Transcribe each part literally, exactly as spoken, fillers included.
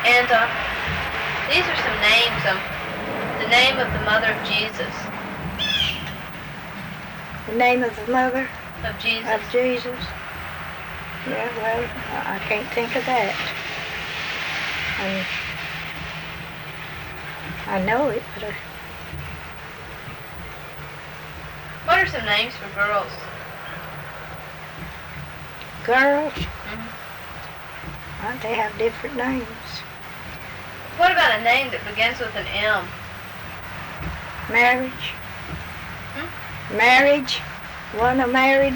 And uh, these are some names. Um, the name of the mother of Jesus. The name of the mother Of Jesus. of Jesus? Yeah, well, I I can't think of that. And I know it, but I, What are some names for girls? girls, Mm-hmm. well, they have different names. What about a name that begins with an M? Marriage. Hmm? Marriage. One a married.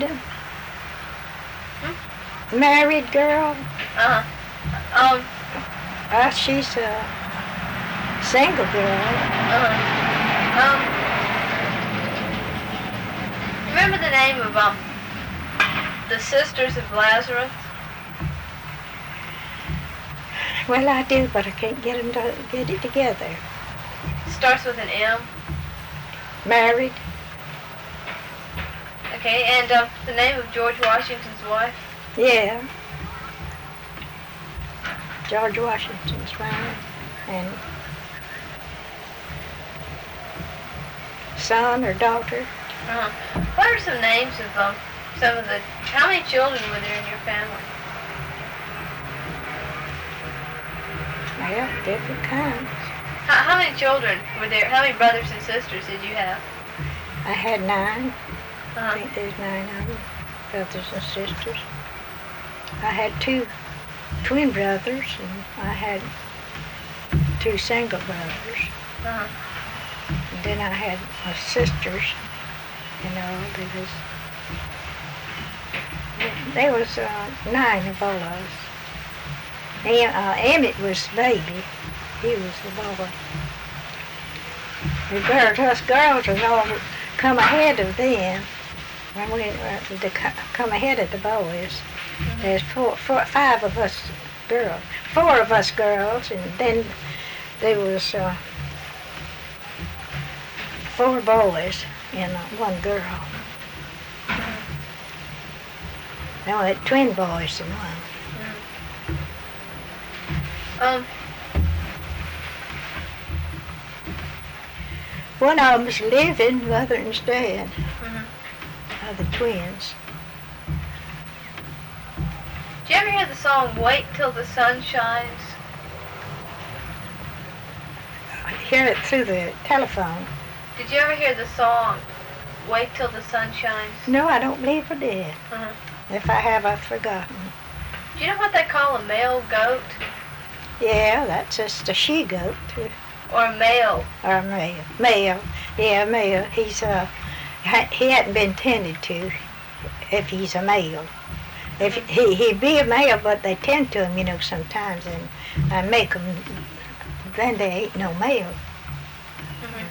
Hmm? Married girl. Uh-huh. Um, Uh, she's a single girl. uh-huh. Um, remember the name of, um, the Sisters of Lazarus? Well, I do, but I can't get 'em to get it together. Starts with an M. Married. Okay, and, um, the name of George Washington's wife? Yeah. George Washington's wife. And son or daughter. Uh-huh. What are some names of, um, some of the, how many children were there in your family? Well, different kinds. How, how many children were there? How many brothers and sisters did you have? I had nine. I Uh-huh. think there's nine of them, brothers and sisters. I had two twin brothers, and I had two single brothers. Uh-huh. And then I had my sisters, you know, there was, there was uh, nine of all of us. And, uh, Emmett was baby. He was the boy. The girls, us girls was all come ahead of them. When we uh, to co- come ahead of the boys. There's four, four, five of us girls, four of us girls, and then there was uh, four boys and uh, one girl. No, had twin boys and one. Um, One of them's living, the other one's dead. mhm. Of the twins. Did you ever hear the song "Wait Till the Sun Shines"? I hear it through the telephone. Did you ever hear the song "Wait Till the Sun Shines"? No, I don't believe I did. Uh-huh. If I have, I've forgotten. Do you know what they call a male goat Yeah, that's just a she-goat, too. or a male? Or male. Male. Yeah, male. He's, uh, ha- he hadn't been tended to if he's a male. If he, he'd be a male, but they tend to him, you know, sometimes, and I make him, then they ain't no male. Mhm.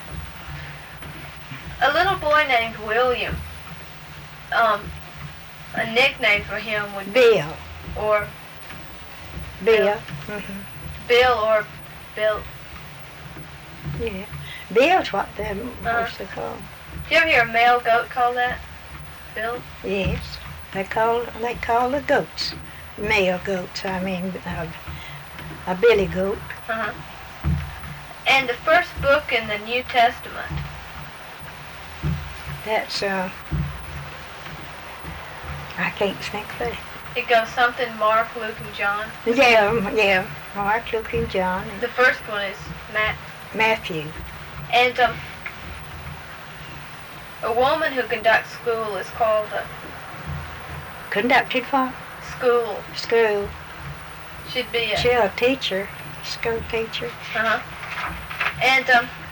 A little boy named William. Um, a nickname for him would be Bill. or Bill. hmm Bill or Bill. Yeah. Bill's what they're mostly called. Do you ever hear a male goat called that? Bill? Yes. They call, they call the goats. Male goats, I mean, uh, a billy goat. Uh-huh. And the first book in the New Testament. That's, uh, I can't think of it. It goes something Mark, Luke, and John. Yeah, um, yeah. Mark, Luke, and John, and The first one is Matt. Matthew. And um, a woman who conducts school is called a Conducted for school. school. Should be a She's a teacher, school teacher. uh-huh. And um,